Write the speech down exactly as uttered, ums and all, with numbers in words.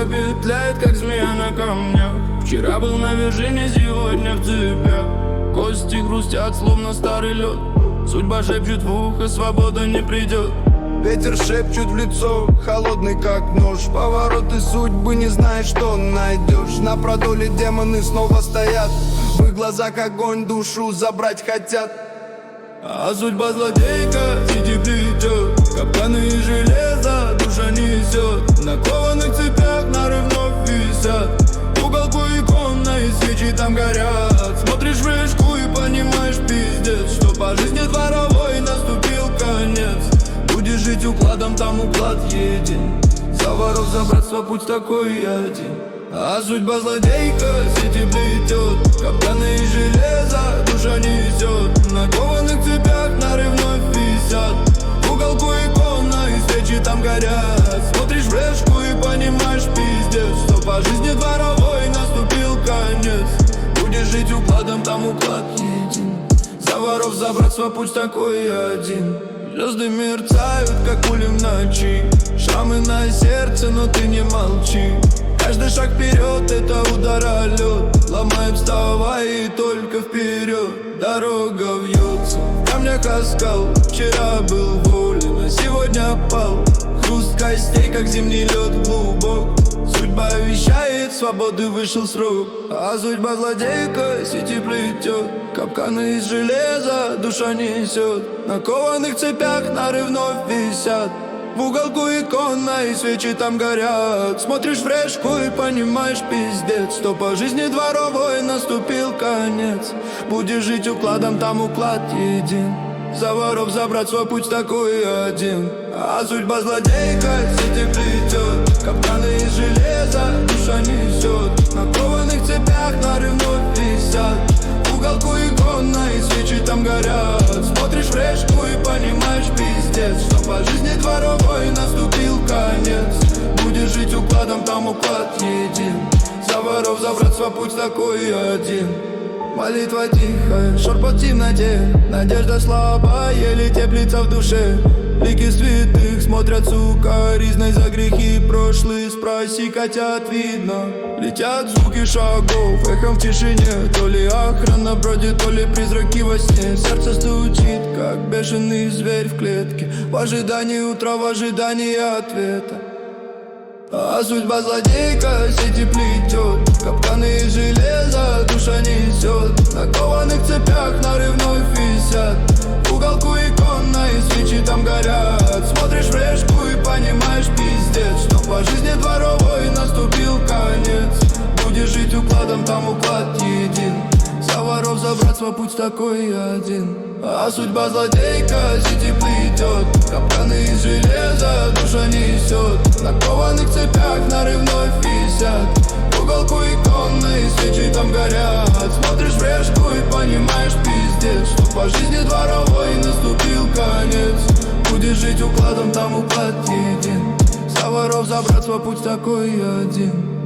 петляет, как змея на камнях. Вчера был на вершине, сегодня в цепях. Кости хрустят, словно старый лед. Судьба шепчет в ухо, свобода не придет. Ветер шепчет в лицо, холодный как нож. Повороты судьбы, не знаешь, что найдешь. На продоле демоны снова стоят. В их глазах огонь, душу забрать хотят. А судьба злодейка, иди плетет. Капканы и железо душа несет. На кованых цепях нары вновь висят. В уголку икона и свечи там горят. Смотришь в речку и понимаешь, пиздец, что по жизни дворовой наступил конец. Будешь жить укладом, там уклад един. За воров, за братство путь такой один. А судьба злодейка сети плетет. Капканы и железо душа несет. На кованых цепях нары вновь висят. В уголку икона и свечи там горят. Смотришь в решку и понимаешь, пиздец, что по жизни дворовой наступил конец. Будешь жить укладом, там уклад един. За воров, за братство путь такой один. Звезды мерцают, как пули в ночи. Шрамы на сердце, но ты не молчи. Каждый шаг вперед — это удар о лед. Ломай, вставай и только вперед. Дорога вьется, в камнях оскал. Вчера был волен, а сегодня пал. Хруст костей, как зимний лед глубок. Судьба вещает, свободы вышел срок. А судьба злодейка сети плетет. Капканы из железа душа несет. На кованых цепях нары вновь висят. В уголку икона и свечи там горят. Смотришь в решку и понимаешь, пиздец, что по жизни дворовой наступил конец. Будешь жить укладом, там уклад един. За воров, за братство путь такой один. А судьба злодейка сети плетет. Капканы из железа душа несет. На кованых цепях нары вновь висят. В уголку икона и свечи там горят. Смотришь в решку и понимаешь, пиздец, что по жизни дворовой наступил конец. Будешь жить укладом, там уклад един. За воров, за братство путь такой один. Молитва тихая, шепот в темноте. Надежда слабая, еле теплится в душе. Лики святых смотрят сукоризной за грехи прошлые. Спроси, котят видно. Летят звуки шагов, эхом в тишине. То ли охрана бродит, то ли призраки во сне. Сердце стучит, как бешеный зверь в клетке. В ожидании утра, в ожидании ответа. А судьба злодейка сети плетет. Капканы из железа душа несет. На кованых цепях нары вновь висят. В уголку икона и свечи там горят. Смотришь в решку и понимаешь, пиздец, что по жизни дворовой наступил конец. Будешь жить укладом, там уклад един. За воров, за братство путь такой один. А судьба злодейка сети плетет. Капканы из железа душа несет. На кованых цепях нары вновь висят. В уголку икона и свечи там горят. Смотришь в решку и понимаешь, пиздец, что по жизни дворовой наступил конец. Будешь жить укладом, там уклад един. За воров, за братство путь такой один.